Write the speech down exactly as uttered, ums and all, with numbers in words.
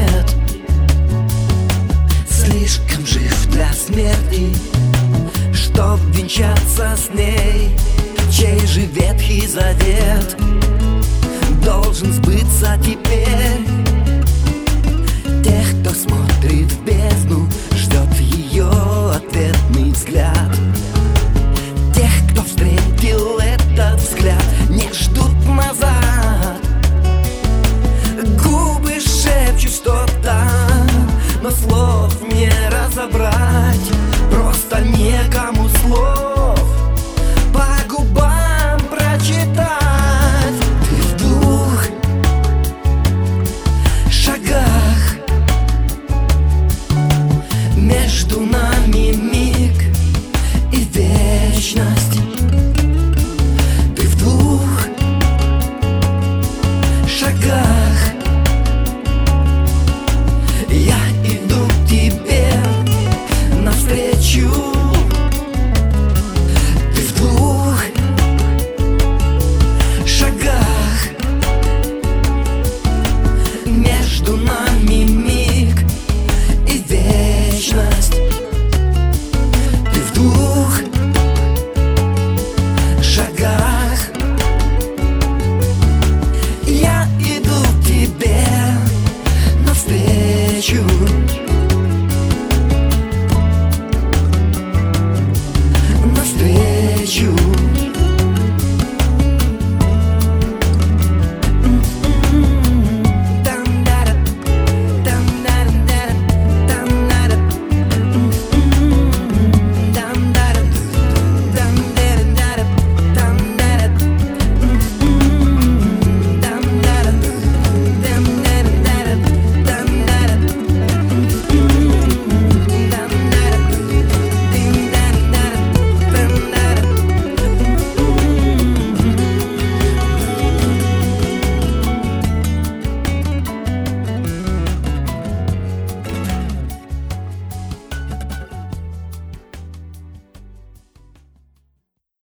нет. Слишком жив для смерти, чтоб венчаться с ней. Чей же Ветхий Завет должен сбыться теперь? Тех, кто смотрит в бездну, ждет ее ответный взгляд. Тех, кто встретил этот взгляд, не ждут назад. Губы шепчут что-то, но слов не разобрать. Просто некому слов по губам прочитать. Ты в двух шагах, между нами миг и вечность. Ты в двух шагах, я иду к тебе навстречу. Ты в двух шагах, между нами миг и вечность. Ты в двух шагах, я иду к тебе навстречу.